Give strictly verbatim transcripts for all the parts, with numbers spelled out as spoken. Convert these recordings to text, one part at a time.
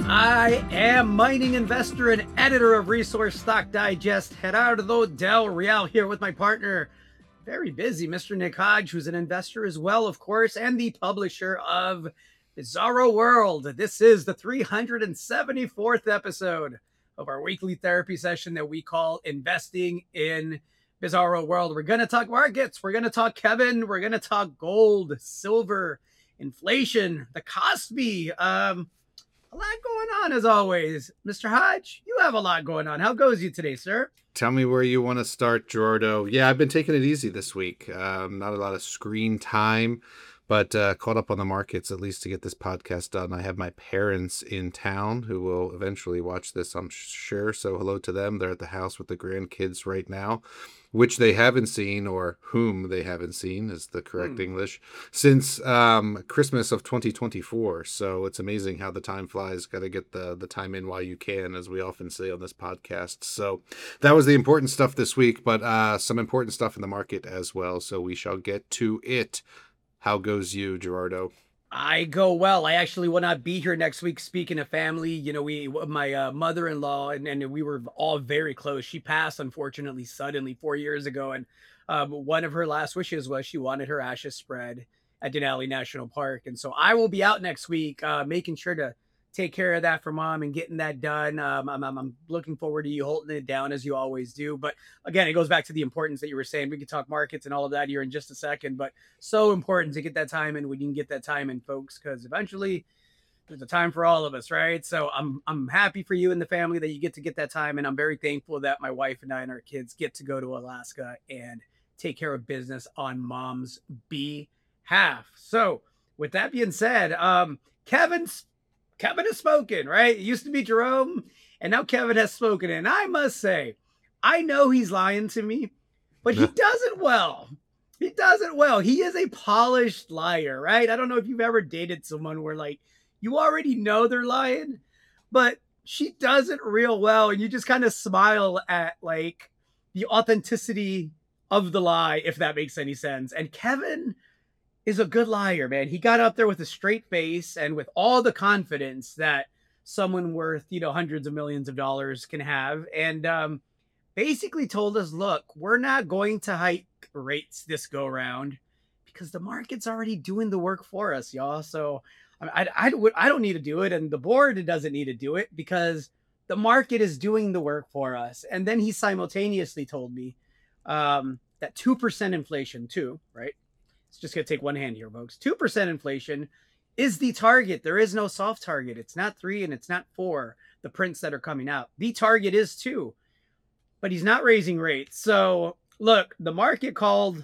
I am mining investor and editor of Resource Stock Digest, Gerardo Del Real, here with my partner, very busy, Mister Nick Hodge, who's an investor as well, of course, and the publisher of Bizarro World. This is the three hundred seventy-fourth episode of our weekly therapy session that we call Investing in Bizarro World. We're going to talk markets. We're going to talk Kevin. We're going to talk gold, silver, inflation, the Cosby. Um, a lot going on as always. Mister Hodge, you have a lot going on. How goes you today, sir? Tell me where you want to start, Gerardo. Yeah, I've been taking it easy this week. Um, not a lot of screen time, but uh, caught up on the markets at least to get this podcast done. I have my parents in town who will eventually watch this, I'm sure. So hello to them. They're at the house with the grandkids right now, which they haven't seen, or whom they haven't seen is the correct hmm. English, since um, Christmas of twenty twenty-four. So it's amazing how the time flies. Got to get the, the time in while you can, as we often say on this podcast. So that was the important stuff this week, but uh, some important stuff in the market as well. So we shall get to it. How goes you, Gerardo? I go well. I actually will not be here next week. Speaking of family, you know, we, my uh, mother-in-law, and, and we were all very close. She passed, unfortunately, suddenly four years ago. And um, one of her last wishes was she wanted her ashes spread at Denali National Park. And so I will be out next week, uh, making sure to take care of that for mom and getting that done. Um, I'm, I'm, I'm looking forward to you holding it down as you always do. But again, it goes back to the importance that you were saying. We could talk markets and all of that here in just a second, but so important to get that time in when you can get that time in, folks, because eventually there's a time for all of us, right? So I'm I'm happy for you and the family that you get to get that time. And I'm very thankful that my wife and I and our kids get to go to Alaska and take care of business on mom's behalf. So with that being said, um, Kevin's Kevin has spoken, right? It used to be Jerome, and now Kevin has spoken. And I must say, I know he's lying to me, but he does it well. He does it well. He is a polished liar, right? I don't know if you've ever dated someone where, like, you already know they're lying, but she does it real well. And you just kind of smile at, like, the authenticity of the lie, if that makes any sense. And Kevin is a good liar, man. He got up there with a straight face and with all the confidence that someone worth, you know, hundreds of millions of dollars can have. And um, basically told us, look, we're not going to hike rates this go round because the market's already doing the work for us, y'all. So I, I, I, I don't need to do it. And the board doesn't need to do it because the market is doing the work for us. And then he simultaneously told me um, that two percent inflation too, right? It's just going to take one hand here, folks. two percent inflation is the target. There is no soft target. It's not three and it's not four, the prints that are coming out. The target is two, but he's not raising rates. So look, the market called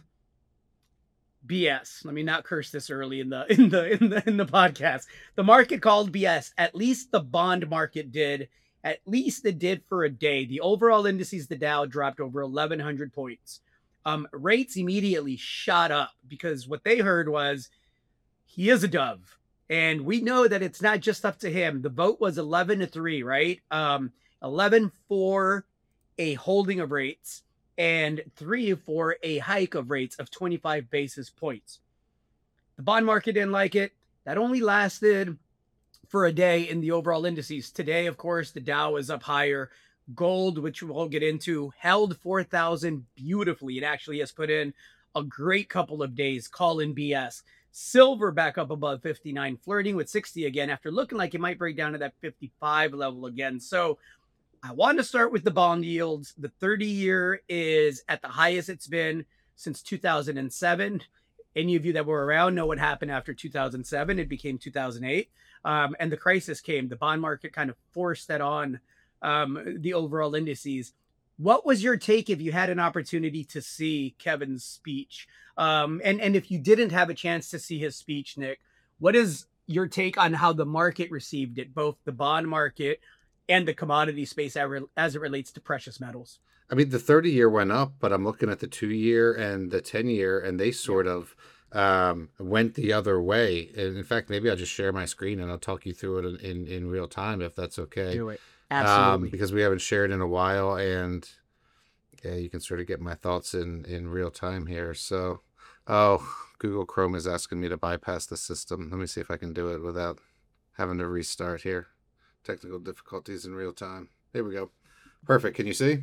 B S. Let me not curse this early in the, in the, in the, in the podcast. The market called B S. At least the bond market did. At least it did for a day. The overall indices, the Dow dropped over eleven hundred points. Um, rates immediately shot up because what they heard was he is a dove. And we know that it's not just up to him. The vote was eleven to three, right? Um, eleven for a holding of rates and three for a hike of rates of twenty-five basis points. The bond market didn't like it. That only lasted for a day in the overall indices. Today, of course, the Dow is up higher. Gold, which we'll get into, held four thousand beautifully. It actually has put in a great couple of days, calling B S. Silver back up above fifty-nine, flirting with sixty again after looking like it might break down to that fifty-five level again. So I want to start with the bond yields. The thirty-year is at the highest it's been since two thousand seven. Any of you that were around know what happened after two thousand seven. It became two thousand eight. Um, and the crisis came. The bond market kind of forced that on um, the overall indices. What was your take if you had an opportunity to see Kevin's speech? Um, and, and if you didn't have a chance to see his speech, Nick, what is your take on how the market received it, both the bond market and the commodity space as it relates to precious metals? I mean, the thirty year went up, but I'm looking at the two year and the ten year, and they sort yeah. of um, went the other way. And in fact, maybe I'll just share my screen and I'll talk you through it in, in, in real time, if that's okay. Do it. Absolutely. Um, because we haven't shared in a while, and yeah, you can sort of get my thoughts in, in real time here. So, oh, Google Chrome is asking me to bypass the system. Let me see if I can do it without having to restart here. Technical difficulties in real time. There we go. Perfect. Can you see?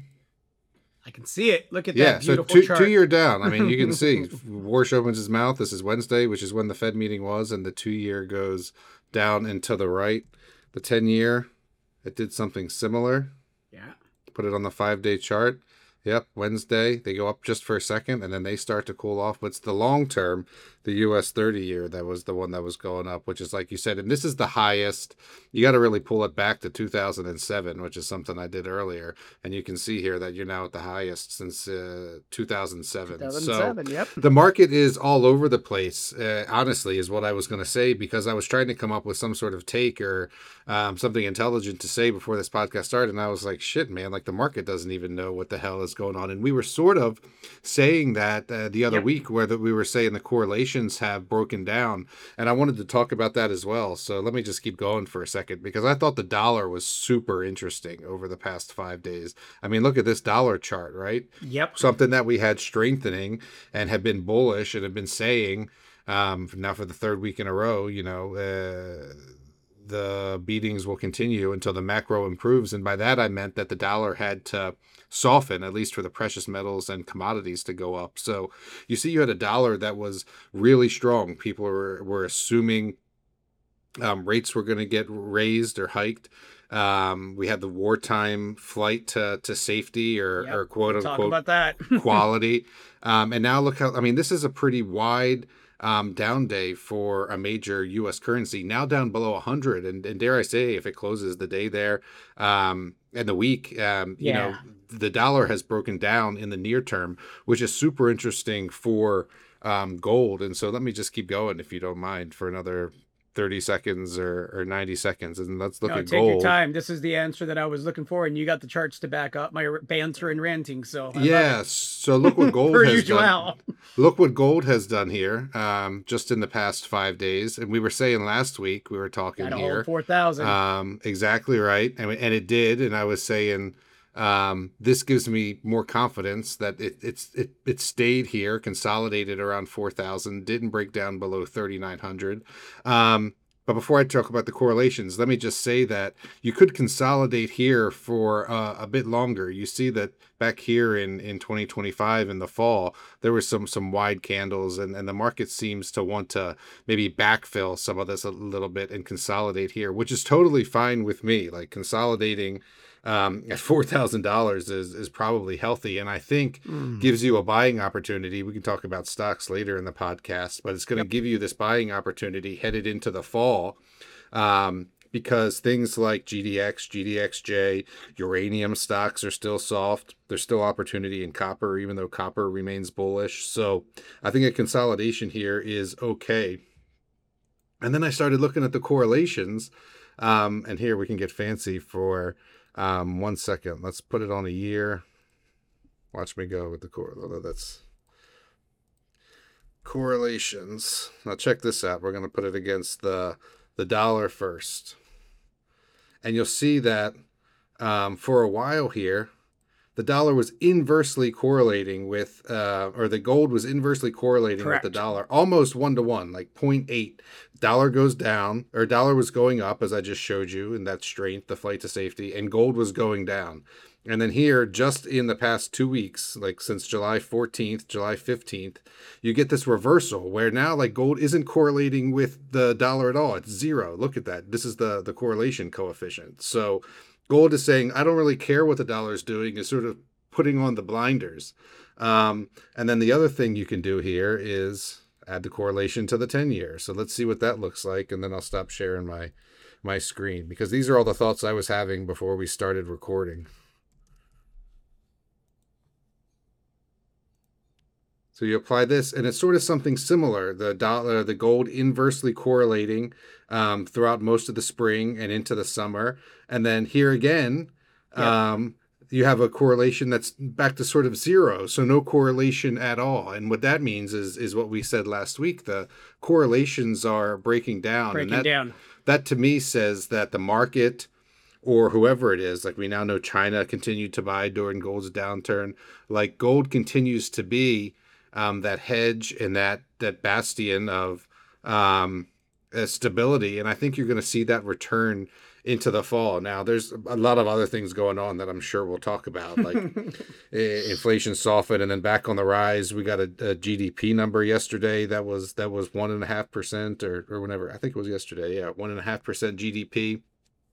I can see it. Look at Yeah, that so beautiful two chart. two year down. I mean, you can see Warsh opens his mouth. This is Wednesday, which is when the Fed meeting was, and the two year goes down and to the right. The ten year, it did something similar. Yeah. Put it on the five day chart. Yep, Wednesday, they go up just for a second, and then they start to cool off. But it's the long term, the U S thirty year, that was the one that was going up, which is like you said. And this is the highest. You got to really pull it back to two thousand seven, which is something I did earlier. And you can see here that you're now at the highest since uh, two thousand seven. two thousand seven, so yep. The market is all over the place, uh, honestly, is what I was going to say, because I was trying to come up with some sort of take or um, something intelligent to say before this podcast started. And I was like, shit, man, like the market doesn't even know what the hell is going on. And we were sort of saying that uh, the other Yep. week, where that we were saying the correlations have broken down. And I wanted to talk about that as well. So let me just keep going for a second, because I thought the dollar was super interesting over the past five days. I mean, look at this dollar chart, right? Yep. Something that we had strengthening and have been bullish and have been saying um, now for the third week in a row, you know, uh, the beatings will continue until the macro improves. And by that, I meant that the dollar had to soften, at least for the precious metals and commodities to go up. So you see, you had a dollar that was really strong. People were, were assuming um, rates were going to get raised or hiked. Um, we had the wartime flight to, to safety or, Yep. or quote We'll talk unquote about that. quality. Um, and now look how, I mean, this is a pretty wide um, down day for a major U S currency, now down below one hundred. And, and dare I say, if it closes the day there um, and the week, um, you Yeah. know, the dollar has broken down in the near term, which is super interesting for um, gold. And so let me just keep going, if you don't mind, for another thirty seconds or, or ninety seconds. And let's look No, at take gold. your time. This is the answer that I was looking for, and you got the charts to back up my banter and ranting. So I love it. Yeah. So look what gold Per has usual. done. Look what gold has done here um, just in the past five days. And we were saying last week, we were talking Got to here. hold four thousand. Um, exactly right. And, and it did. And I was saying, um, this gives me more confidence that it, it's, it, it stayed here, consolidated around four thousand, didn't break down below thirty-nine hundred. Um, But before I talk about the correlations, let me just say that you could consolidate here for uh, a bit longer. You see that back here in, in twenty twenty-five in the fall, there were some some wide candles, and, and the market seems to want to maybe backfill some of this a little bit and consolidate here, which is totally fine with me. Like consolidating um, at four thousand dollars is, is probably healthy, and I think Mm. gives you a buying opportunity. We can talk about stocks later in the podcast, but it's going to Yep. give you this buying opportunity headed into the fall. Um, because things like G D X, G D X J, uranium stocks are still soft. There's still opportunity in copper, even though copper remains bullish. So I think a consolidation here is okay. And then I started looking at the correlations. Um, and here we can get fancy for um, one second. Let's put it on a year. Watch me go with the core. That's correlations. Now check this out. We're going to put it against the the dollar first. And you'll see that um, for a while here, the dollar was inversely correlating with, uh, or the gold was inversely correlating Correct. with the dollar, almost one to one, like zero point eight. Dollar goes down, or dollar was going up, as I just showed you, in that strength, the flight to safety, and gold was going down. And then here, just in the past two weeks, like since July fourteenth, July fifteenth, you get this reversal where now like gold isn't correlating with the dollar at all. It's zero. Look at that. This is the, the correlation coefficient. So gold is saying, I don't really care what the dollar is doing, is sort of putting on the blinders. Um, and then the other thing you can do here is add the correlation to the ten year. So let's see what that looks like. And then I'll stop sharing my, my screen, because these are all the thoughts I was having before we started recording. So you apply this, and it's sort of something similar. The dollar, the gold inversely correlating um, throughout most of the spring and into the summer. And then here again, Yep. um, you have a correlation that's back to sort of zero. So no correlation at all. And what that means is is what we said last week. The correlations are breaking down. Breaking and that, down. that to me says that the market, or whoever it is, like we now know China continued to buy during gold's downturn, like gold continues to be Um, that hedge and that that bastion of um, uh, stability, and I think you're going to see that return into the fall. Now, there's a lot of other things going on that I'm sure we'll talk about, like uh, inflation softened and then back on the rise. We got a, a G D P number yesterday that was that was one and a half percent, or or whenever I think it was yesterday. Yeah, one and a half percent G D P.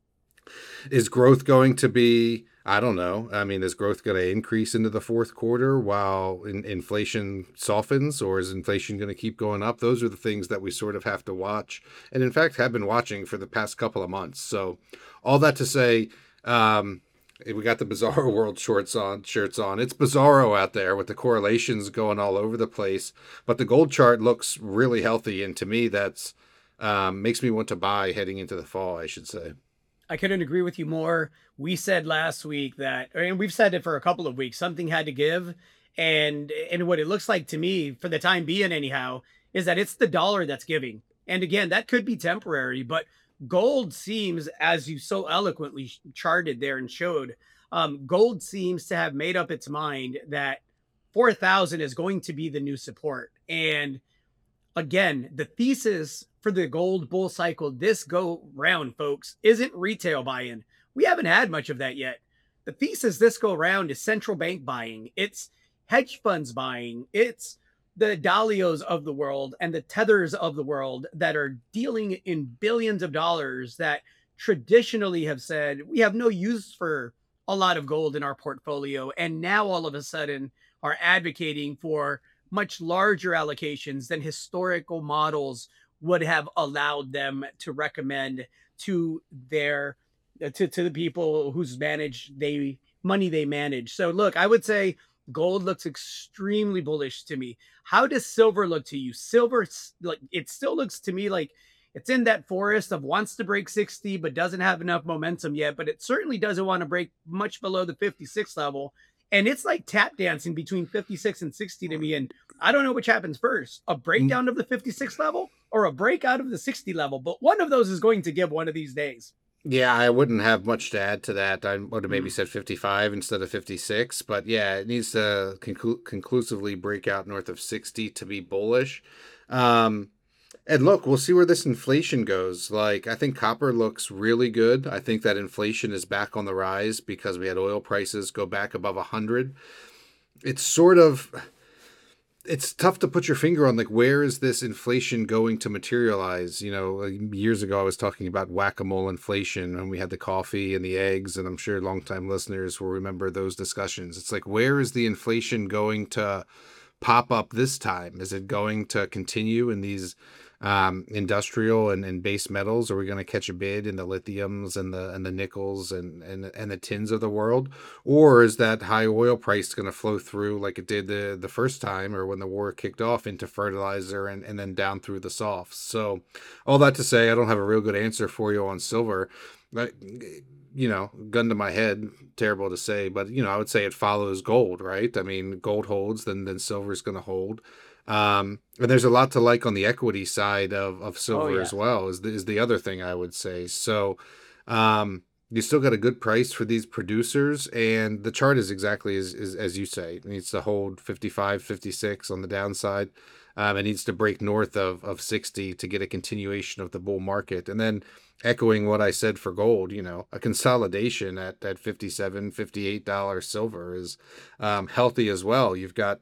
Is growth going to be, I don't know. I mean, is growth going to increase into the fourth quarter while in, inflation softens, or is inflation going to keep going up? Those are the things that we sort of have to watch, and in fact have been watching for the past couple of months. So all that to say, um, we got the Bizarro World shorts on, shirts on. It's bizarro out there with the correlations going all over the place, but the gold chart looks really healthy, and to me, that's um, makes me want to buy heading into the fall, I should say. I couldn't agree with you more. We said last week that, and we've said it for a couple of weeks, something had to give. And and what it looks like to me, for the time being anyhow, is that it's the dollar that's giving. And again, that could be temporary, but gold seems, as you so eloquently charted there and showed, um, gold seems to have made up its mind that four thousand is going to be the new support. And again, the thesis for the gold bull cycle this go round, folks, isn't retail buy-in. We haven't had much of that yet. The thesis this go round is central bank buying. It's hedge funds buying. It's the Dalios of the world and the Tethers of the world that are dealing in billions of dollars that traditionally have said, we have no use for a lot of gold in our portfolio. And now all of a sudden are advocating for much larger allocations than historical models would have allowed them to recommend to their to, to the people whose manage they money they manage. So look, I would say gold looks extremely bullish to me. How does silver look to you? Silver, like, it still looks to me like it's in that forest of wants to break sixty but doesn't have enough momentum yet, but it certainly doesn't want to break much below the fifty-six level. And it's like tap dancing between fifty-six and sixty to me. And I don't know which happens first, a breakdown of the fifty-six level or a breakout of the sixty level. But one of those is going to give one of these days. Yeah, I wouldn't have much to add to that. I would have maybe said fifty-five instead of fifty-six. But yeah, it needs to conclu- conclusively break out north of sixty to be bullish. Um, and look, we'll see where this inflation goes. Like, I think copper looks really good. I think that inflation is back on the rise because we had oil prices go back above one hundred. It's sort of, it's tough to put your finger on, like, where is this inflation going to materialize? You know, like, years ago I was talking about whack-a-mole inflation, and we had the coffee and the eggs, and I'm sure longtime listeners will remember those discussions. It's like, where is the inflation going to pop up this time? Is it going to continue in these um, industrial and, and base metals? Are we going to catch a bid in the lithiums and the and the nickels and, and and the tins of the world? Or is that high oil price going to flow through like it did the, the first time, or when the war kicked off, into fertilizer and, and then down through the softs? So all that to say, I don't have a real good answer for you on silver. But, you know, gun to my head, terrible to say, but, you know, I would say it follows gold, right? I mean, gold holds, then then silver is going to hold. Um, and there's a lot to like on the equity side of, of silver oh, yeah. as well, is the, is the other thing I would say. So um, you still got a good price for these producers, and the chart is exactly as, as, as you say. It needs to hold fifty-five, fifty-six on the downside. Um, it needs to break north of, of sixty to get a continuation of the bull market. And then echoing what I said for gold, you know, a consolidation at, at fifty-seven, fifty-eight dollars silver is um, healthy as well. You've got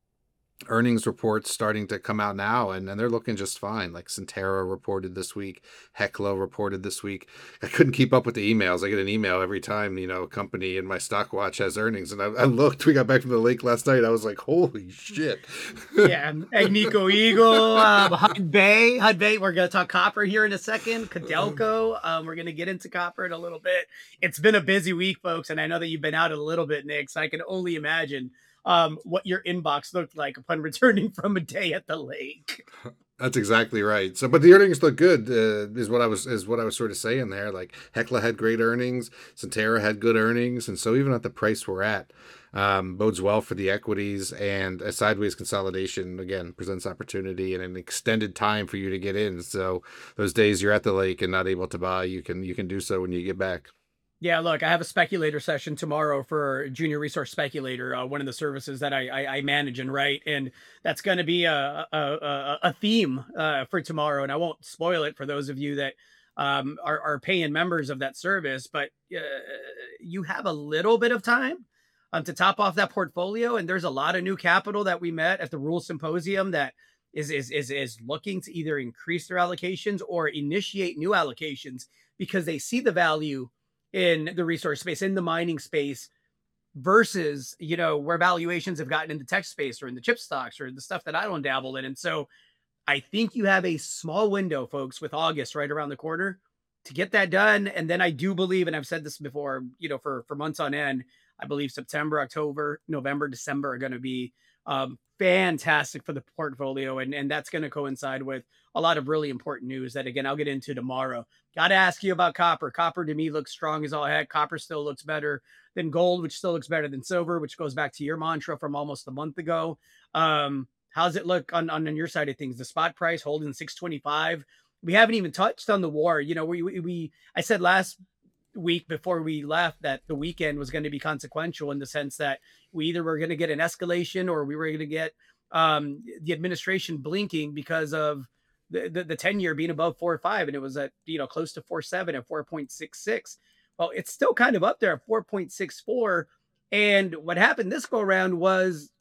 earnings reports starting to come out now, and, and they're looking just fine. Like Centerra reported this week, Hecla reported this week. I couldn't keep up with the emails. I get an email every time, you know, a company in my stock watch has earnings, and I, I looked. We got back from the lake last night. I was like, holy shit. Yeah, Agnico Eagle, um, Hudbay, Hudbay. We're gonna talk copper here in a second. Codelco. Um, we're gonna get into copper in a little bit. It's been a busy week, folks, and I know that you've been out a little bit, Nick. So I can only imagine um what your inbox looked like upon returning from a day at the lake. That's exactly right. So, but the earnings look good, uh, is what I was is what I was sort of saying there. Like Hecla had great earnings, Centerra had good earnings, and so even at the price we're at, um, bodes well for the equities. And a sideways consolidation again presents opportunity and an extended time for you to get in. So those days you're at the lake and not able to buy, you can you can do so when you get back. Yeah, look, I have a speculator session tomorrow for Junior Resource Speculator, uh, one of the services that I I, I manage and write, and that's going to be a a, a, a theme uh, for tomorrow. And I won't spoil it for those of you that um, are are paying members of that service, but uh, you have a little bit of time um, to top off that portfolio. And there's a lot of new capital that we met at the Rule Symposium that is is is is looking to either increase their allocations or initiate new allocations because they see the value in the resource space, in the mining space, versus, you know, where valuations have gotten in the tech space or in the chip stocks or the stuff that I don't dabble in. And so I think you have a small window, folks, with August right around the corner to get that done. And then I do believe, and I've said this before, you know, for, for months on end, I believe September, October, November, December are going to be um, fantastic for the portfolio. And, and that's going to coincide with a lot of really important news that, again, I'll get into tomorrow. Got to ask you about copper. Copper to me looks strong as all heck. Copper still looks better than gold, which still looks better than silver, which goes back to your mantra from almost a month ago. Um, how's it look on, on, on your side of things? The spot price holding six twenty-five. We haven't even touched on the war. You know, we, we, we I said last week before we left that the weekend was going to be consequential in the sense that we either were going to get an escalation or we were going to get um, the administration blinking because of the, the, the ten year being above four or five. And it was at, you know, close to four, seven at four point six six. Well, it's still kind of up there at four point six four. And what happened this go around was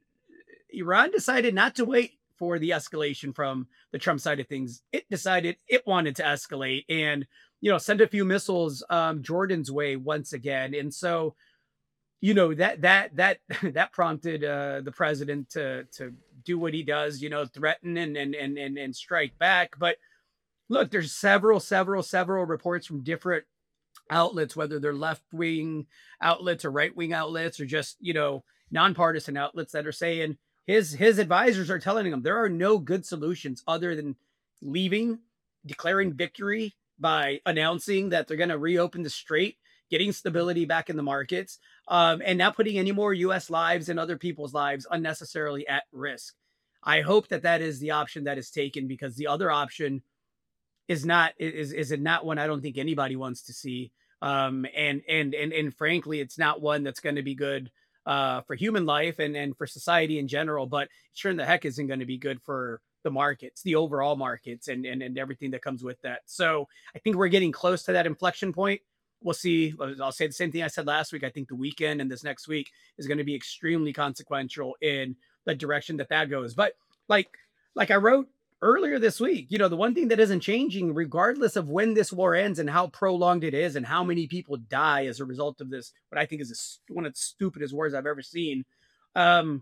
Iran decided not to wait for the escalation from the Trump side of things. It decided it wanted to escalate and, you know, send a few missiles um, Jordan's way once again. And so, you know, that that that that prompted uh, the president to to do what he does, you know, threaten and and and and, and strike back. But look, there's several, several, several reports from different outlets, whether they're left wing outlets or right wing outlets or just, you know, nonpartisan outlets that are saying his his advisors are telling him there are no good solutions other than leaving, declaring victory by announcing that they're going to reopen the strait, getting stability back in the markets, um, and not putting any more U S lives and other people's lives unnecessarily at risk. I hope that that is the option that is taken because the other option is not is is it not one I don't think anybody wants to see. Um, and and and and frankly, it's not one that's going to be good uh, for human life and and for society in general. But sure in the heck isn't going to be good for the markets, the overall markets, and and and everything that comes with that. So I think we're getting close to that inflection point. We'll see. I'll say the same thing I said last week. I think the weekend and this next week is going to be extremely consequential in the direction that that goes. But like like I wrote earlier this week, you know, the one thing that isn't changing, regardless of when this war ends and how prolonged it is and how many people die as a result of this, what I think is a, one of the stupidest wars I've ever seen, um,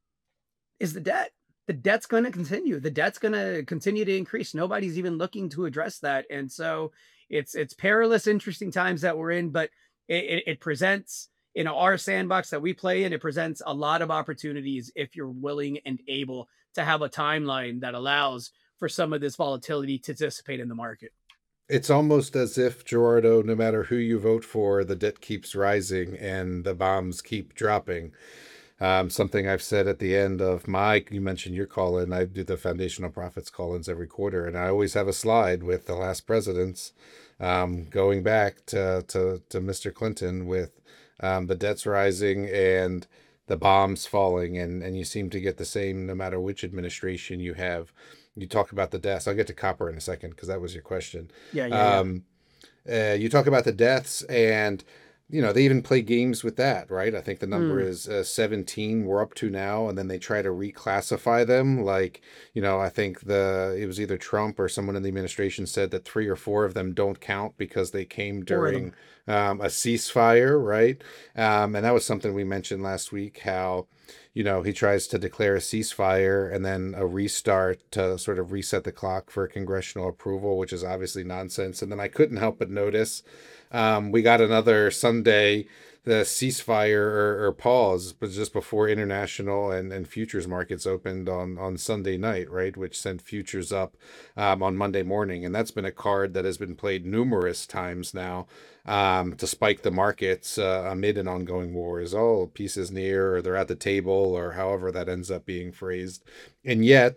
is the debt. The debt's going to continue. The debt's going to continue to increase. Nobody's even looking to address that. And so it's it's perilous, interesting times that we're in, but it, it, it presents, you know, our sandbox that we play in, it presents a lot of opportunities if you're willing and able to have a timeline that allows for some of this volatility to dissipate in the market. It's almost as if, Gerardo, no matter who you vote for, the debt keeps rising and the bombs keep dropping. Um, something I've said at the end of my, you mentioned your call-in, I do the Foundational Profits call-ins every quarter, and I always have a slide with the last presidents um, going back to, to, to Mister Clinton with um, the debts rising and the bombs falling, and, and you seem to get the same no matter which administration you have. You talk about the deaths. I'll get to copper in a second because that was your question. Yeah, yeah, Um, uh, you talk about the deaths, and you know they even play games with that, right? I think the yeah. number Mm. is uh, seventeen. We're up to now, and then they try to reclassify them. Like, you know, I think the it was either Trump or someone in the administration said that three or four of them don't count because they came Four of during them. um, a ceasefire, right? Um, and that was something we mentioned last week. How you know he tries to declare a ceasefire and then a restart to sort of reset the clock for congressional approval, which is obviously nonsense. And then I couldn't help but notice um, we got another Sunday, the ceasefire or, or pause, but just before international and, and futures markets opened on, on Sunday night, right, which sent futures up um, on Monday morning. And that's been a card that has been played numerous times now um, to spike the markets uh, amid an ongoing war. Is, oh, peace is near, or they're at the table, or however that ends up being phrased. And yet,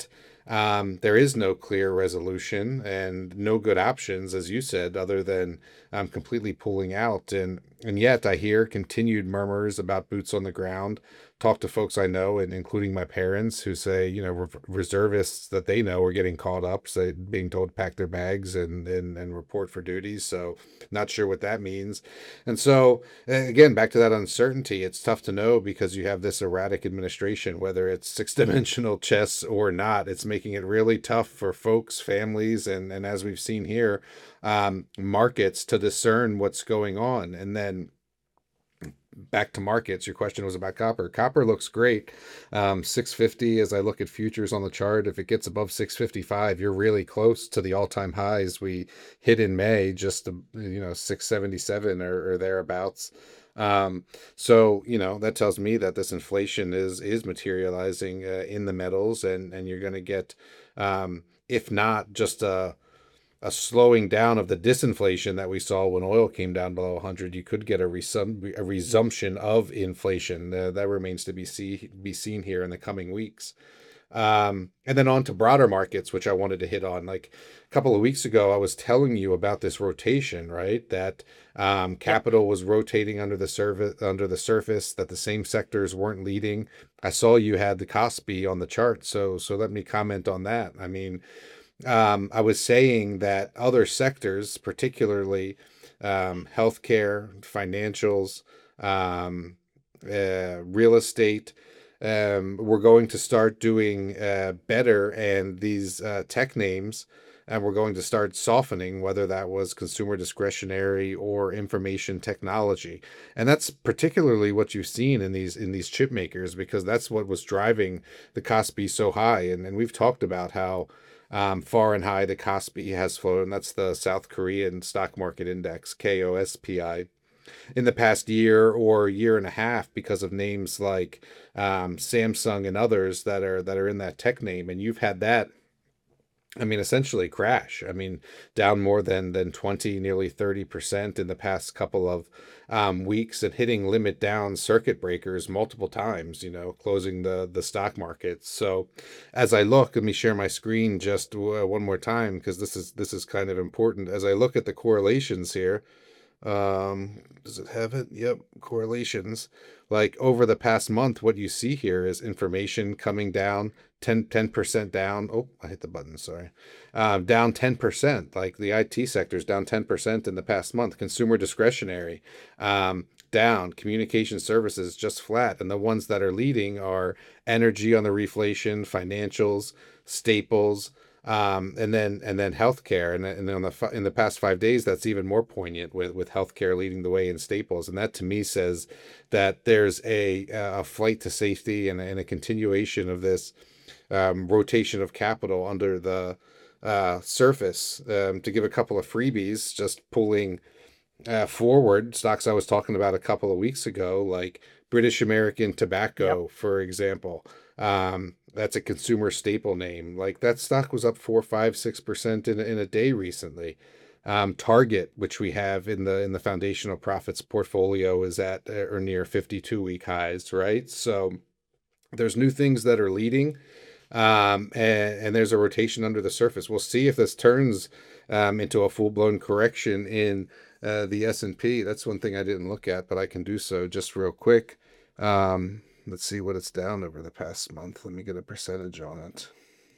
Um, there is no clear resolution and no good options, as you said, other than um, completely pulling out. And and yet I hear continued murmurs about boots on the ground. Talk to folks I know, and including my parents, who say, you know, re- reservists that they know are getting called up, say, being told to pack their bags and and and report for duties. So not sure what that means. And so again, back to that uncertainty, it's tough to know because you have this erratic administration, whether it's six dimensional chess or not. It's making it really tough for folks, families, and, and as we've seen here, um, markets to discern what's going on. And then back to markets, your question was about copper. Copper looks great. Um, six fifty, as I look at futures on the chart, if it gets above six fifty-five, you're really close to the all-time highs we hit in May, just, to, you know, six seventy-seven or, or thereabouts. Um, so, you know, that tells me that this inflation is is materializing uh, in the metals, and, and you're going to get, um, if not just a a slowing down of the disinflation that we saw when oil came down below one hundred, you could get a, resum- a resumption of inflation. Uh, that remains to be see be seen here in the coming weeks. Um, and then on to broader markets, which I wanted to hit on. Like a couple of weeks ago, I was telling you about this rotation, right? That um, Yep. capital was rotating under the surface, under the surface, that the same sectors weren't leading. I saw you had the Kospi on the chart, so so let me comment on that. I mean, um, I was saying that other sectors, particularly um, healthcare, financials, um, uh, real estate, um, we're going to start doing uh, better, and these uh, tech names, and we're going to start softening, whether that was consumer discretionary or information technology. And that's particularly what you've seen in these in these chip makers, because that's what was driving the Kospi so high. And, and we've talked about how um, far and high the Kospi has flown. That's the South Korean stock market index, K O S P I, in the past year or year and a half, because of names like um, Samsung and others that are that are in that tech name. And you've had that, I mean, essentially crash. I mean, down more than than twenty, nearly thirty percent in the past couple of um, weeks, and hitting limit down circuit breakers multiple times, you know, closing the the stock market. So as I look, let me share my screen just uh, one more time, because this is this is kind of important. As I look at the correlations here, um, does it have it? Yep, correlations. Like over the past month, what you see here is information coming down ten percent down. Oh, I hit the button, sorry. Um, down ten percent. Like the I T sector is down ten percent in the past month. Consumer discretionary um, down. Communication services just flat. And the ones that are leading are energy on the reflation, financials, staples, um, and then and then healthcare, and and then on the fi- in the past five days, that's even more poignant, with with healthcare leading the way in staples, and that to me says that there's a a flight to safety, and, and a continuation of this um, rotation of capital under the uh, surface. Um, to give a couple of freebies, just pulling uh, forward stocks I was talking about a couple of weeks ago, like British American Yep. Tobacco, for example. Um, that's a consumer staple name. Like that stock was up four, five, six percent in in a day recently. Um, Target, which we have in the in the foundational profits portfolio, is at uh, or near fifty-two week highs. Right, so there's new things that are leading, um, and, and there's a rotation under the surface. We'll see if this turns um, into a full blown correction in uh, the S and P. That's one thing I didn't look at, but I can do so just real quick. Um, let's see what it's down over the past month. Let me get a percentage on it.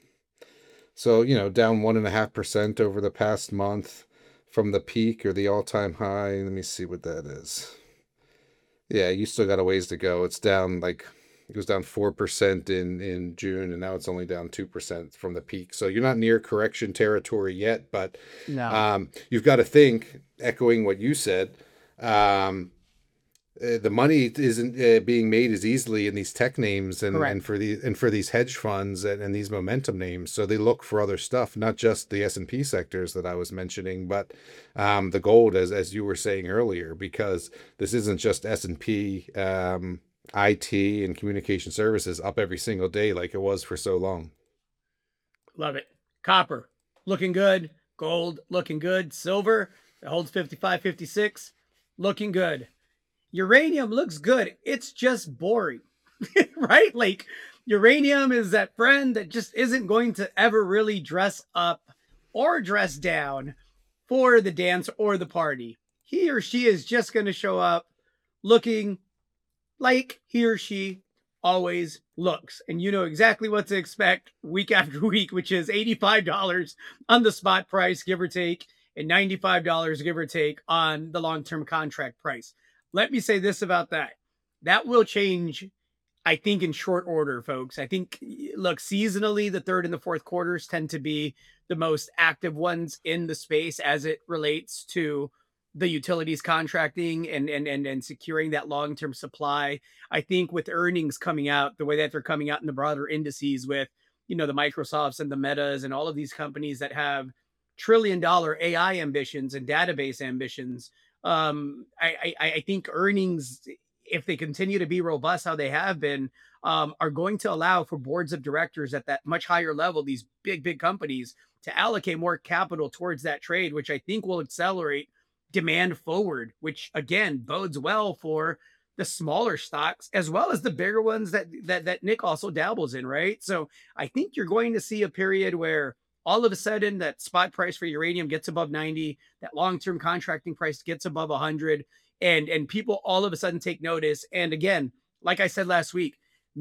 So, you know, down one and a half percent over the past month from the peak or the all time high. Let me see what that is. Yeah, you still got a ways to go. It's down like it was down four percent in in June, and now it's only down two percent from the peak. So you're not near correction territory yet, but No. um, you've got to think, echoing what you said, um, uh, the money isn't uh, being made as easily in these tech names, and and Correct. for the and for these hedge funds, and, and these momentum names. So they look for other stuff, not just the S and P sectors that I was mentioning, but um, the gold, as as you were saying earlier, because this isn't just S and P, um, I T and communication services up every single day like it was for so long. Love it. Copper looking good. Gold looking good. Silver, it holds fifty-five, fifty-six, looking good. Uranium looks good. It's just boring, right? Like uranium is that friend that just isn't going to ever really dress up or dress down for the dance or the party. He or she is just going to show up looking like he or she always looks. And you know exactly what to expect week after week, which is eighty-five dollars on the spot price, give or take, and ninety-five dollars, give or take, on the long term contract price. Let me say this about that. That will change, I think, in short order, folks. I think, look, seasonally, the third and the fourth quarters tend to be the most active ones in the space as it relates to the utilities contracting and and and, and securing that long-term supply. I think with earnings coming out the way that they're coming out in the broader indices with, you know, the Microsofts and the Metas and all of these companies that have trillion dollar A I ambitions and database ambitions. Um, I, I, I think earnings, if they continue to be robust how they have been, um, are going to allow for boards of directors at that much higher level, these big, big companies, to allocate more capital towards that trade, which I think will accelerate demand forward, which again bodes well for the smaller stocks as well as the bigger ones that that that Nick also dabbles in, right? So I think you're going to see a period where all of a sudden that spot price for uranium gets above ninety, that long-term contracting price gets above one hundred, and and people all of a sudden take notice. And again, like I said last week,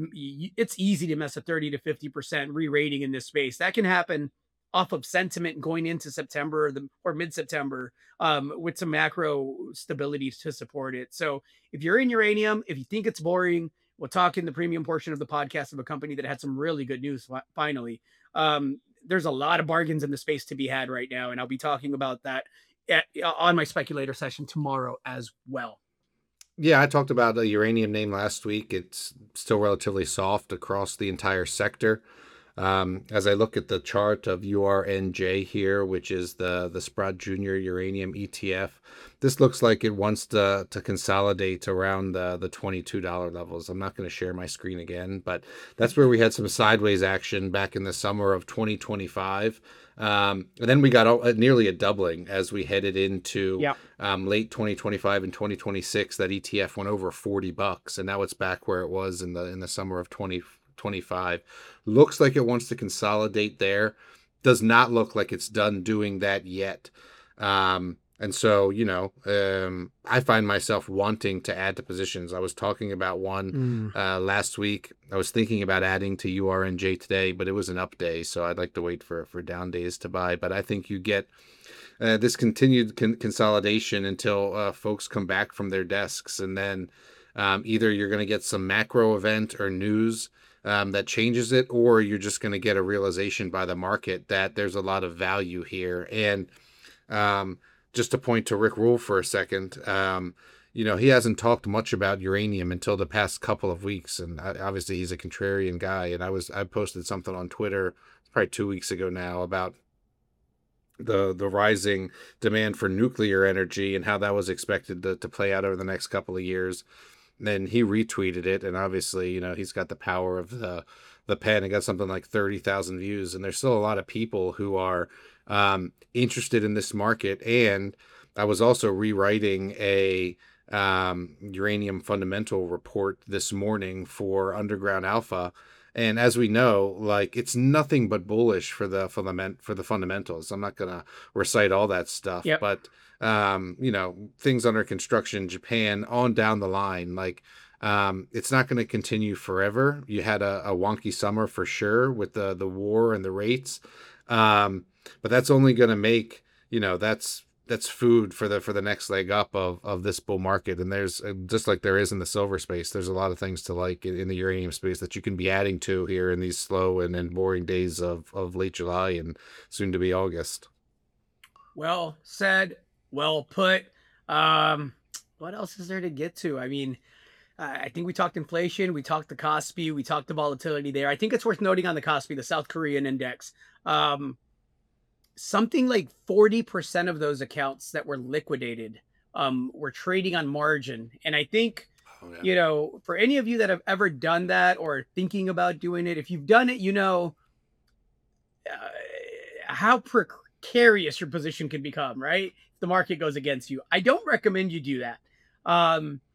it's easy to mess a thirty to fifty percent re-rating in this space. That can happen off of sentiment going into September or, the, or mid-September, um, with some macro stability to support it. So if you're in uranium, if you think it's boring, we'll talk in the premium portion of the podcast of a company that had some really good news finally. Um, there's a lot of bargains in the space to be had right now, and I'll be talking about that at, on my speculator session tomorrow as well. Yeah, I talked about a uranium name last week. It's still relatively soft across the entire sector. Um, as I look at the chart of U R N J here, which is the the Sprott Junior Uranium E T F, this looks like it wants to to consolidate around the the twenty-two dollar levels. I'm not going to share my screen again, but that's where we had some sideways action back in the summer of twenty twenty-five. Um, and then we got a, nearly a doubling as we headed into Yep. um, late twenty twenty-five and twenty twenty-six. That E T F went over forty bucks, and now it's back where it was in the in the summer of twenty twenty-five. Looks like it wants to consolidate there. Does not look like it's done doing that yet. Um, and so, you know, um, I find myself wanting to add to positions. I was talking about one Mm. uh, last week. I was thinking about adding to U R N J today, but it was an up day, so I'd like to wait for, for down days to buy. But I think you get uh, this continued con- consolidation until uh, folks come back from their desks, and then um, either you're going to get some macro event or news Um, that changes it, or you're just going to get a realization by the market that there's a lot of value here. And um, just to point to Rick Rule for a second, um, you know, he hasn't talked much about uranium until the past couple of weeks, and obviously he's a contrarian guy. And I was I posted something on Twitter probably two weeks ago now about the the rising demand for nuclear energy and how that was expected to, to play out over the next couple of years. Then he retweeted it, and obviously, you know, he's got the power of the the pen. It got something like thirty thousand views, and there's still a lot of people who are um, interested in this market. And I was also rewriting a um, uranium fundamental report this morning for Underground Alpha, and as we know, like, it's nothing but bullish for the fundament for the fundamentals. I'm not gonna recite all that stuff, Yep. but um, you know, things under construction, Japan, on down the line, like um, it's not going to continue forever. You had a, a wonky summer for sure with the the war and the rates, um, but that's only going to make, you know, that's that's food for the for the next leg up of of this bull market. And there's uh, just like there is in the silver space, there's a lot of things to like in, in the uranium space that you can be adding to here in these slow and, and boring days of of late July and soon to be August. Well said. Well put. Um, what else is there to get to? I mean, I think we talked inflation, we talked the Kospi, we talked the volatility there. I think it's worth noting on the Kospi, the South Korean index, um, something like forty percent of those accounts that were liquidated um, were trading on margin. And I think, oh, yeah. you know, for any of you that have ever done that or thinking about doing it, if you've done it, you know uh, how precarious your position can become, right? The market goes against you. I don't recommend you do that. Um,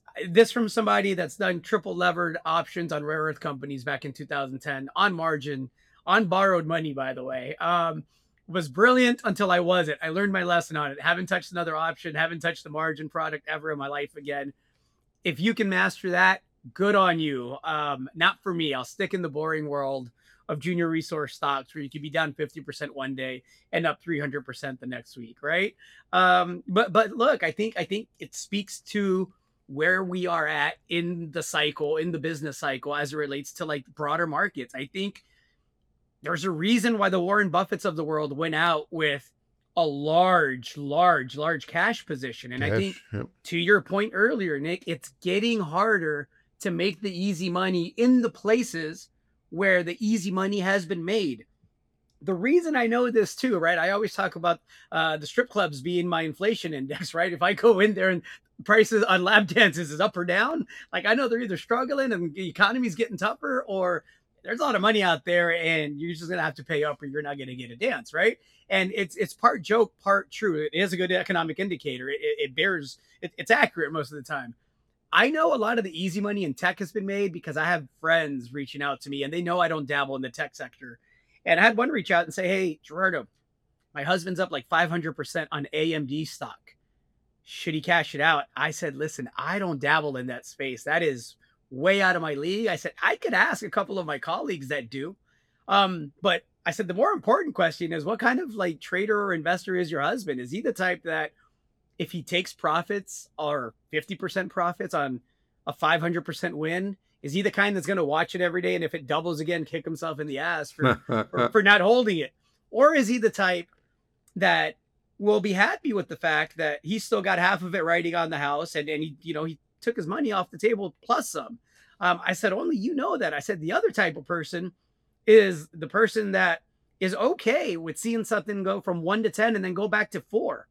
This from somebody that's done triple levered options on rare earth companies back in two thousand ten on margin, on borrowed money, by the way. Um, was brilliant until I wasn't. I learned my lesson on it. Haven't touched another option, haven't touched the margin product ever in my life again. If you can master that, good on you. Um, not for me. I'll stick in the boring world of junior resource stocks where you could be down fifty percent one day and up three hundred percent the next week, right? Um, but but look, I think I think it speaks to where we are at in the cycle, in the business cycle as it relates to like broader markets. I think there's a reason why the Warren Buffetts of the world went out with a large, large, large cash position. And I think Cash. Yep. to your point earlier, Nick, it's getting harder to make the easy money in the places where the easy money has been made. The reason I know this too, right? I always talk about uh, the strip clubs being my inflation index, right? If I go in there and prices on lap dances is up or down, like I know they're either struggling and the economy's getting tougher, or there's a lot of money out there and you're just gonna have to pay up or you're not gonna get a dance, right? And it's it's part joke, part true. It is a good economic indicator. It, it bears it, it's accurate most of the time. I know a lot of the easy money in tech has been made because I have friends reaching out to me and they know I don't dabble in the tech sector. And I had one reach out and say, "Hey, Gerardo, my husband's up like five hundred percent on A M D stock. Should he cash it out?" I said, "Listen, I don't dabble in that space. That is way out of my league." I said, "I could ask a couple of my colleagues that do." Um, but I said, the more important question is, what kind of like trader or investor is your husband? Is he the type that if he takes profits or fifty percent profits on a five hundred percent win, is he the kind that's going to watch it every day? And if it doubles again, kick himself in the ass for, for, for not holding it? Or is he the type that will be happy with the fact that he's still got half of it riding on the house and, and he, you know, he took his money off the table plus some? Um, I said, only you know that. I said, the other type of person is the person that is okay with seeing something go from one to ten and then go back to four.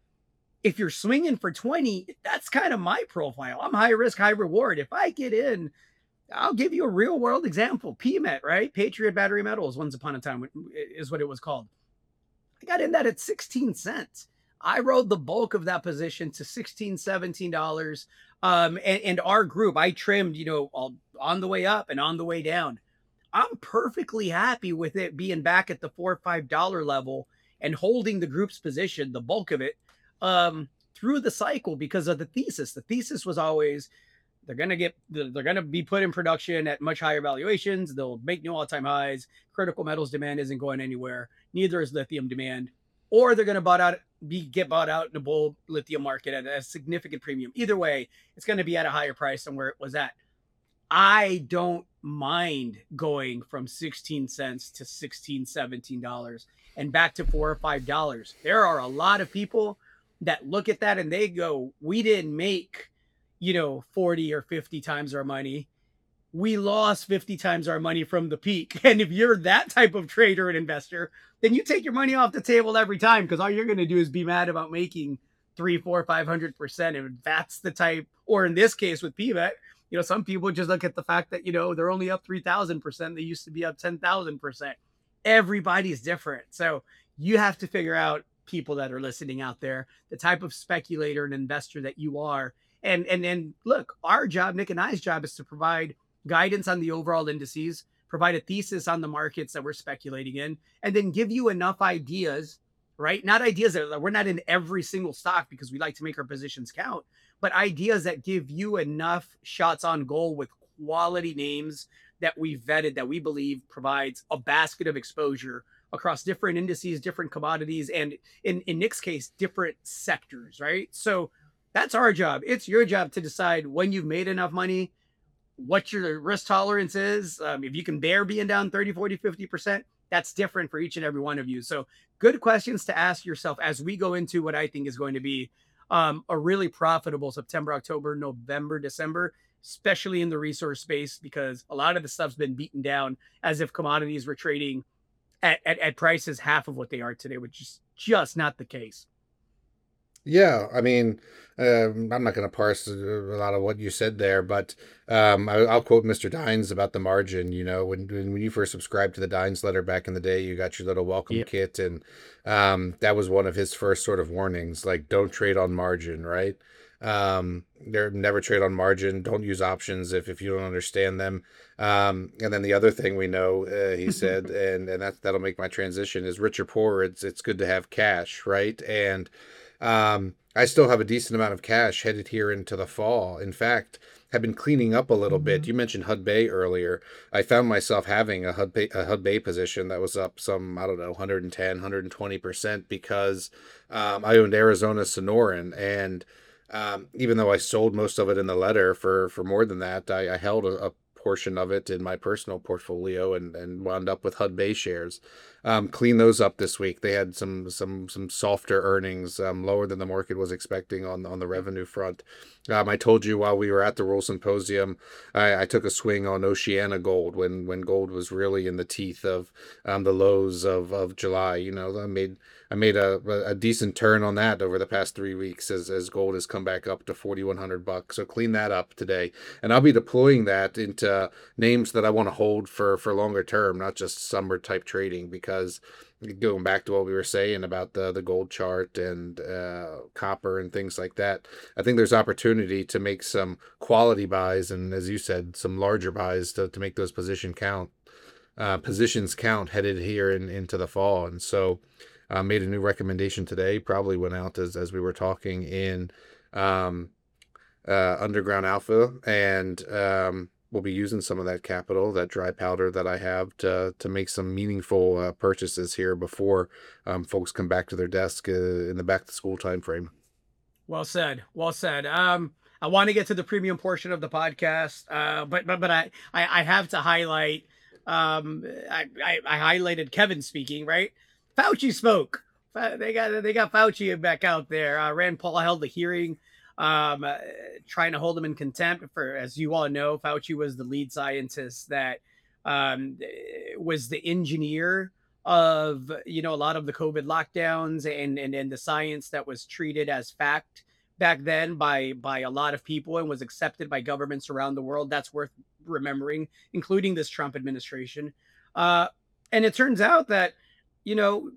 If you're swinging for twenty, that's kind of my profile. I'm high risk, high reward. If I get in, I'll give you a real world example. P M E T, right? Patriot Battery Metals, once upon a time is what it was called. I got in that at sixteen cents. I rode the bulk of that position to sixteen, seventeen dollars. Um, and, and our group, I trimmed, you know, all, on the way up and on the way down. I'm perfectly happy with it being back at the four or five dollar level and holding the group's position, the bulk of it, um, through the cycle because of the thesis. The thesis was always they're gonna get they're gonna be put in production at much higher valuations. They'll make new all-time highs. Critical metals demand isn't going anywhere. Neither is lithium demand, or they're gonna bought out be get bought out in a bull lithium market at a significant premium. Either way, it's gonna be at a higher price than where it was at. I don't mind going from sixteen cents to sixteen, seventeen dollars and back to four or five dollars. There are a lot of people that look at that and they go, we didn't make, you know, forty or fifty times our money. We lost fifty times our money from the peak. And if you're that type of trader and investor, then you take your money off the table every time because all you're going to do is be mad about making three, four, five hundred percent. And that's the type, or in this case with P M E T, you know, some people just look at the fact that, you know, they're only up three thousand percent. They used to be up ten thousand percent. Everybody's different. So you have to figure out, people that are listening out there, the type of speculator and investor that you are. And, and, and look, our job, Nick and I's job, is to provide guidance on the overall indices, provide a thesis on the markets that we're speculating in, and then give you enough ideas, right? Not ideas that we're not in every single stock because we like to make our positions count, but ideas that give you enough shots on goal with quality names that we vetted, that we believe provides a basket of exposure across different indices, different commodities, and in, in Nick's case, different sectors, right? So that's our job. It's your job to decide when you've made enough money, what your risk tolerance is. Um, if you can bear being down thirty, forty, fifty percent, that's different for each and every one of you. So good questions to ask yourself as we go into what I think is going to be um, a really profitable September, October, November, December, especially in the resource space, because a lot of the stuff's been beaten down as if commodities were trading at, at, at prices half of what they are today, which is just not the case. Yeah, I mean, um, I'm not going to parse a a lot of what you said there, but um, I, I'll quote mister Dines about the margin. You know, when, when when you first subscribed to the Dines letter back in the day, you got your little welcome Yep. kit, and um, that was one of his first sort of warnings, like don't trade on margin, right? Um, they're never trade on margin. Don't use options if, if you don't understand them. Um, and then the other thing we know, uh, he said, and and that that'll make my transition is rich or poor. It's it's good to have cash, right? And um, I still have a decent amount of cash headed here into the fall. In fact, have been cleaning up a little bit. Mhm. You mentioned Hud Bay earlier. I found myself having a Hud Bay, a Hud Bay position that was up some, I don't know, one hundred ten, one hundred twenty percent because um, I owned Arizona Sonoran. And um, even though I sold most of it in the letter for, for more than that, I, I held a, a portion of it in my personal portfolio and, and wound up with Hud Bay shares. Um, clean those up this week. They had some some some softer earnings, um, lower than the market was expecting on on the revenue front. Um, I told you while we were at the World Symposium, I, I took a swing on Oceana Gold when when gold was really in the teeth of um, the lows of, of July. You know, I made I made a, a decent turn on that over the past three weeks as as gold has come back up to forty one hundred bucks. So clean that up today, and I'll be deploying that into names that I want to hold for for longer term, not just summer type trading. Because going back to what we were saying about the the gold chart and uh, copper and things like that, I think there's opportunity to make some quality buys and, as you said, some larger buys to to make those position count uh, positions count headed here in, into the fall. And so I uh, made a new recommendation today. Probably went out as as we were talking in um, uh, Underground Alpha, and um, we'll be using some of that capital, that dry powder that I have, to to make some meaningful uh, purchases here before um, folks come back to their desk uh, in the back to school time frame. Well said. Well said. Um, I want to get to the premium portion of the podcast, uh, but but but I I, I have to highlight. Um, I, I I highlighted Kevin speaking, right. Fauci spoke. Fa- They got they got Fauci back out there. Uh, Rand Paul held a hearing, um, uh, trying to hold him in contempt for, as you all know, Fauci was the lead scientist that um, was the engineer of, you know, a lot of the COVID lockdowns and and and the science that was treated as fact back then by by a lot of people and was accepted by governments around the world. That's worth remembering, including this Trump administration. Uh, and it turns out that, you know,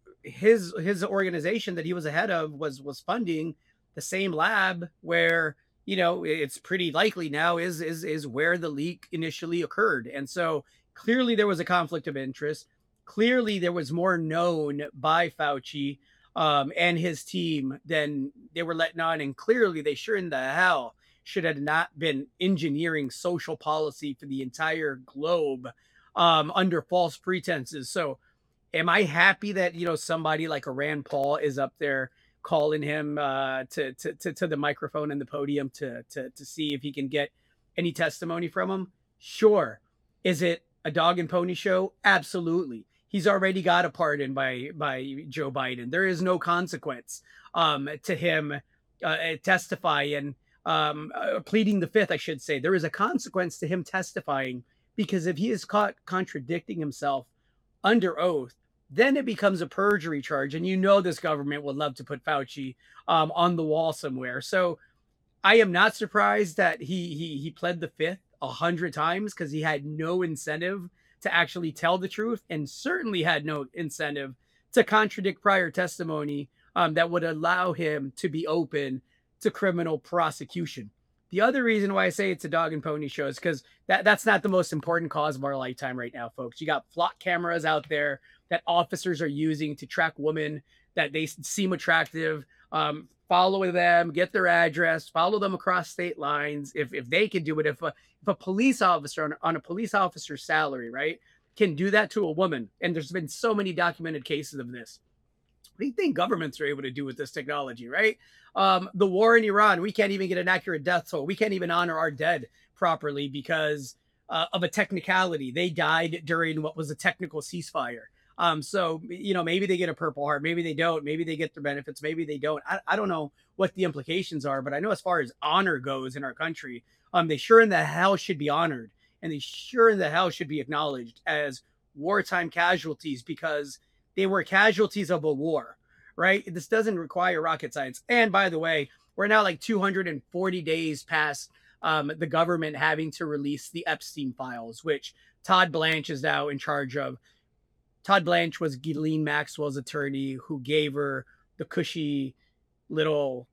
his his organization that he was ahead of was was funding the same lab where, you know, it's pretty likely now is is is where the leak initially occurred. And so clearly there was a conflict of interest. Clearly there was more known by Fauci um, and his team than they were letting on. And clearly they sure in the hell should have not been engineering social policy for the entire globe um, under false pretenses. So am I happy that, you know, somebody like a Rand Paul is up there calling him uh, to, to to to the microphone and the podium to to to see if he can get any testimony from him? Sure. Is it a dog and pony show? Absolutely. He's already got a pardon by by Joe Biden. There is no consequence um, to him uh, testifying, um, uh, pleading the fifth, I should say. There is a consequence to him testifying, because if he is caught contradicting himself under oath, then it becomes a perjury charge. And you know, this government would love to put Fauci um, on the wall somewhere. So I am not surprised that he he he pled the fifth a hundred times, because he had no incentive to actually tell the truth, and certainly had no incentive to contradict prior testimony um, that would allow him to be open to criminal prosecution. The other reason why I say it's a dog and pony show is because that, that's not the most important cause of our lifetime right now, folks. You got flock cameras out there that officers are using to track women that they seem attractive, um, follow them, get their address, follow them across state lines. If if they can do it, if a if a police officer on, on a police officer's salary, right, can do that to a woman, and there's been so many documented cases of this. What do you think governments are able to do with this technology, right? Um, the war in Iran, we can't even get an accurate death toll. We can't even honor our dead properly because uh, of a technicality. They died during what was a technical ceasefire. Um, so, you know, maybe they get a Purple Heart, maybe they don't, maybe they get their benefits, maybe they don't. I, I don't know what the implications are, but I know as far as honor goes in our country, um, they sure in the hell should be honored, and they sure in the hell should be acknowledged as wartime casualties, because they were casualties of a war, right? This doesn't require rocket science. And by the way, we're now like two hundred forty days past um, the government having to release the Epstein files, which Todd Blanche is now in charge of. Todd Blanche was Ghislaine Maxwell's attorney who gave her the cushy little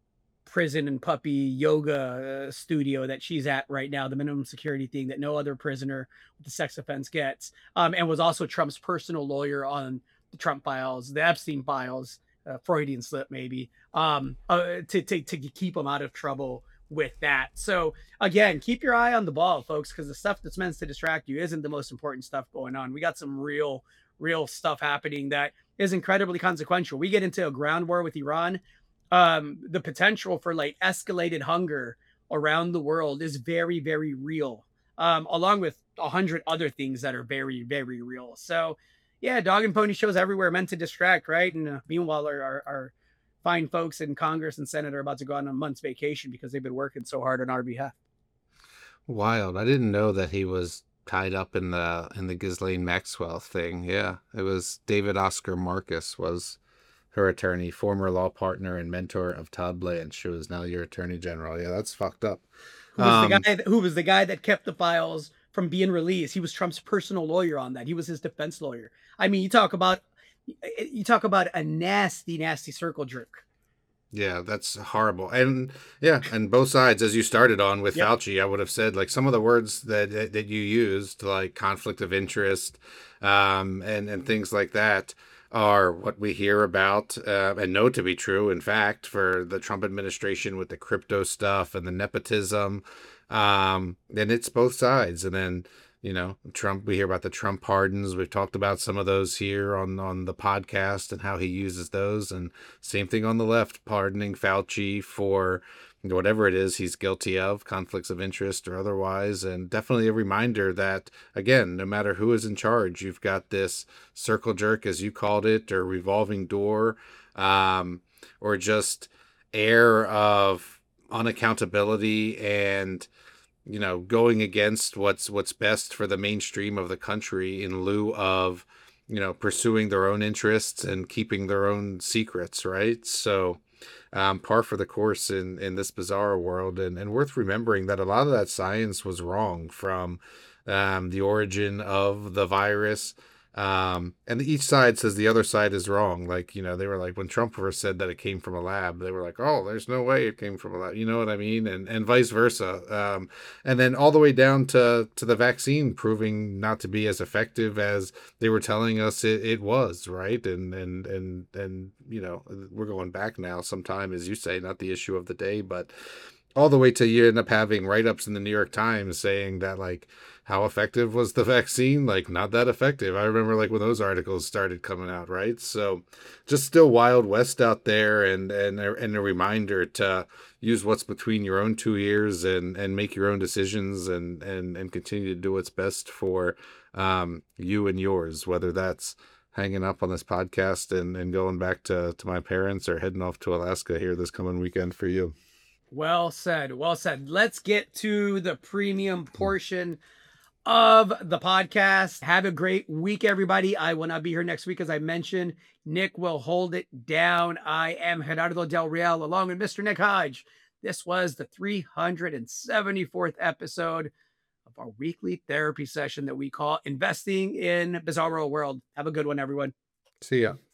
prison and puppy yoga uh, studio that she's at right now, the minimum security thing that no other prisoner with the sex offense gets, um, and was also Trump's personal lawyer on the Trump files, the Epstein files, uh, Freudian slip maybe, um, uh, to, to to keep him out of trouble with that. So again, keep your eye on the ball, folks, because the stuff that's meant to distract you isn't the most important stuff going on. We got some real, real stuff happening that is incredibly consequential. We get into a ground war with Iran. Um, the potential for like escalated hunger around the world is very, very real, um, along with a hundred other things that are very, very real. So, yeah, dog and pony shows everywhere meant to distract, right? And uh, meanwhile, our, our, our fine folks in Congress and Senate are about to go on a month's vacation because they've been working so hard on our behalf. Wild. I didn't know that he was tied up in the in the Ghislaine Maxwell thing. Yeah, it was David Oscar Marcus was her attorney, former law partner and mentor of Todd Blanche, who is now your attorney general. Yeah, that's fucked up. Who was um, the guy? That, who was the guy that kept the files from being released? He was Trump's personal lawyer on that. He was his defense lawyer. I mean, you talk about you talk about a nasty, nasty circle jerk. Yeah, that's horrible. And yeah, and both sides, as you started on with Yep. Fauci, I would have said like some of the words that that, that you used, like conflict of interest, um, and and things like that, are what we hear about uh, and know to be true. In fact, for the Trump administration with the crypto stuff and the nepotism, um, and it's both sides. And then, you know, Trump, we hear about the Trump pardons. We've talked about some of those here on, on the podcast and how he uses those. And same thing on the left, pardoning Fauci for whatever it is he's guilty of, conflicts of interest or otherwise. And definitely a reminder that, again, no matter who is in charge, you've got this circle jerk, as you called it, or revolving door, um, or just air of unaccountability and, you know, going against what's what's best for the mainstream of the country in lieu of, you know, pursuing their own interests and keeping their own secrets, right? So um, par for the course in, in this bizarre world, and, and worth remembering that a lot of that science was wrong from um, the origin of the virus. Um, and each side says the other side is wrong. Like, you know, they were like, when Trump first said that it came from a lab, they were like, oh, there's no way it came from a lab. You know what I mean? And, and vice versa. Um, and then all the way down to, to the vaccine proving not to be as effective as they were telling us it, it was, right? And, and, and, and, you know, we're going back now sometime, as you say, not the issue of the day, but all the way to you end up having write-ups in the New York Times saying that, like, how effective was the vaccine? Like, not that effective. I remember, like, when those articles started coming out, right? So just still Wild West out there, and and a, and a reminder to use what's between your own two ears and and make your own decisions and and and continue to do what's best for um you and yours, whether that's hanging up on this podcast and and going back to to my parents or heading off to Alaska here this coming weekend for you. Well said. Well said. Let's get to the premium portion of the podcast. Have a great week, everybody. I will not be here next week, as I mentioned. Nick will hold it down. I am Gerardo Del Real, along with Mister Nick Hodge. This was the three hundred seventy-fourth episode of our weekly therapy session that we call Investing in Bizarro World. Have a good one, everyone. See ya.